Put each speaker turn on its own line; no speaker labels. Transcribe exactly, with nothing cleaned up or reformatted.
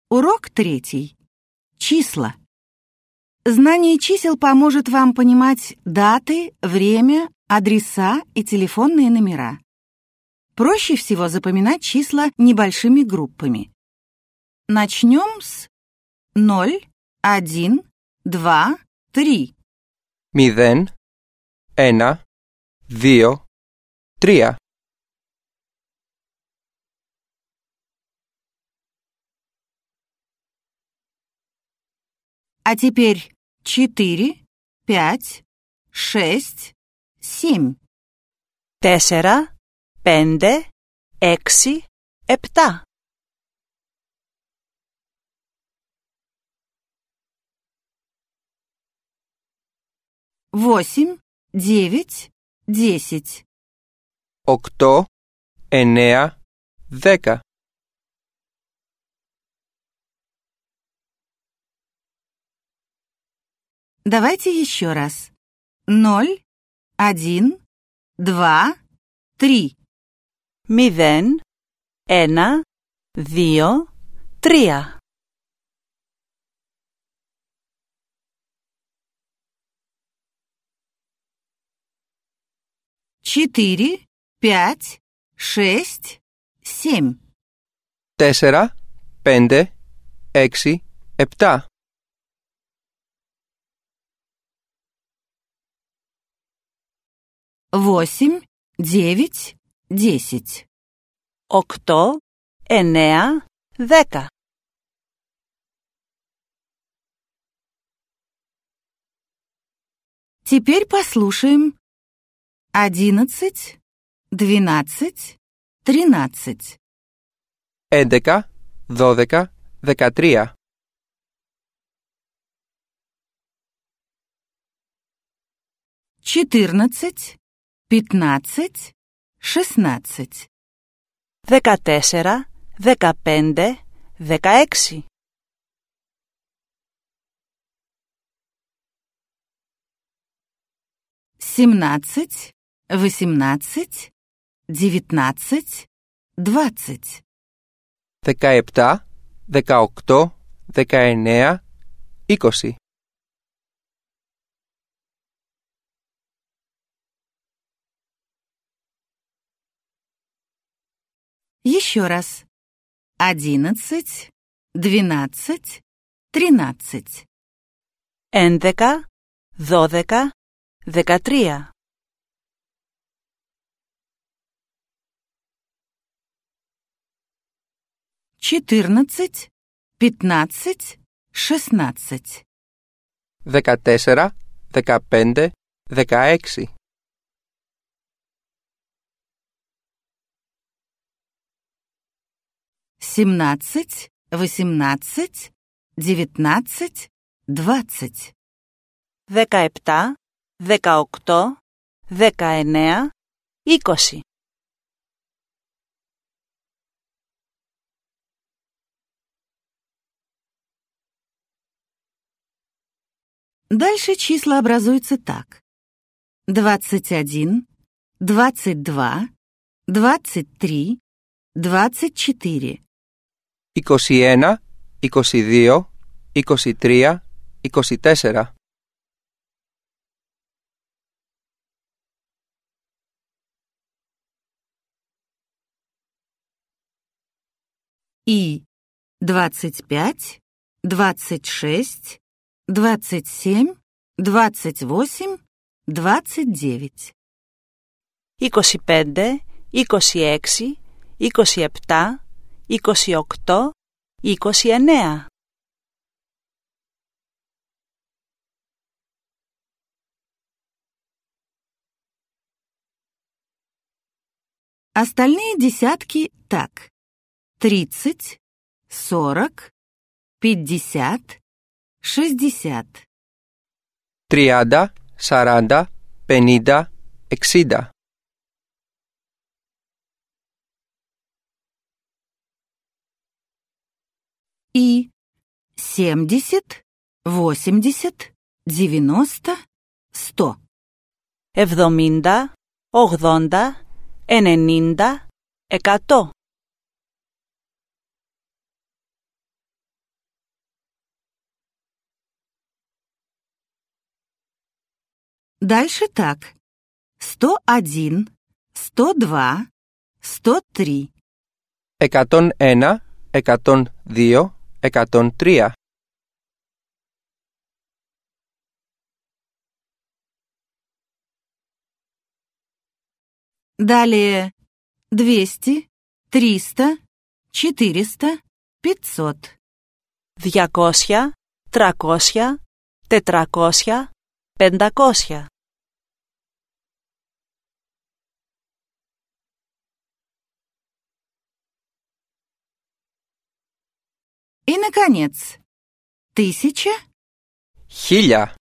Урок третий. Числа. Знание чисел поможет вам понимать даты, время, адреса и телефонные номера. Проще всего запоминать числа небольшими группами. Начнем с ноль, один, два, три.
Μηδέν, ένα, δύο, τρία.
А теперь четыре, пять, шесть, семь.
Τέσσερα, πέντε, έξι, επτά.
Восемь, девять, десять.
Οκτώ, εννέα, δέκα.
Давайте еще раз. Ноль, один, два, три.
Μηδέν, ένα, δύο, τρία.
Четыре, пять, шесть, семь.
Τέσσερα, πέντε, έξι, επτά.
Восемь, девять, десять.
Οκτώ, εννέα, δέκα.
Теперь послушаем. Одиннадцать, двенадцать, тринадцать.
Έντεκα, δώδεκα, δεκατρία.
Четырнадцать, пятнадцать, шестнадцать.
Δεκατέσσερα, δεκαπέντε, δεκαέξι.
Семнадцать, восемнадцать, девятнадцать, двадцать.
Δεκαεπτά, δεκαοκτώ, δεκαεννέα, είκοσι.
Еще раз. Одиннадцать, двенадцать, тринадцать.
Έντεκα, δώδεκα, δεκατρία.
Четырнадцать, пятнадцать, шестнадцать.
Δεκατέσσερα, δεκαπέντε, δεκαέξι.
Семнадцать, восемнадцать, девятнадцать, двадцать.
Δεκαεπτά, δεκαοκτώ, δεκαεννέα, είκοσι.
Дальше числа образуются так. двадцать один, двадцать два, двадцать три, двадцать четыре.
είκοσι ένα, είκοσι δύο, είκοσι τρία, είκοσι τέσσερα.
И двадцать пять, двадцать шесть, двадцать семь, двадцать восемь, двадцать девять.
είκοσι πέντε, είκοσι έξι, είκοσι επτά, είκοσι οκτώ, είκοσι εννέα.
Остальные десятки так. тридцать, сорок, пятьдесят, шестьдесят.
τριάντα, σαράντα, πενήντα, εξήντα.
И семьдесят, восемьдесят, девяносто, сто.
εβδομήντα, ογδόντα, ενενήντα, εκατό.
Дальше так. сто один, сто два, сто три.
εκατόν ένα, εκατόν δύο, εκατόν τρία.
Далее двести, триста, четыреста, пятьсот.
διακόσια, τριακόσια, τετρακόσια, πεντακόσια.
И, наконец, тысяча,
Χίλια.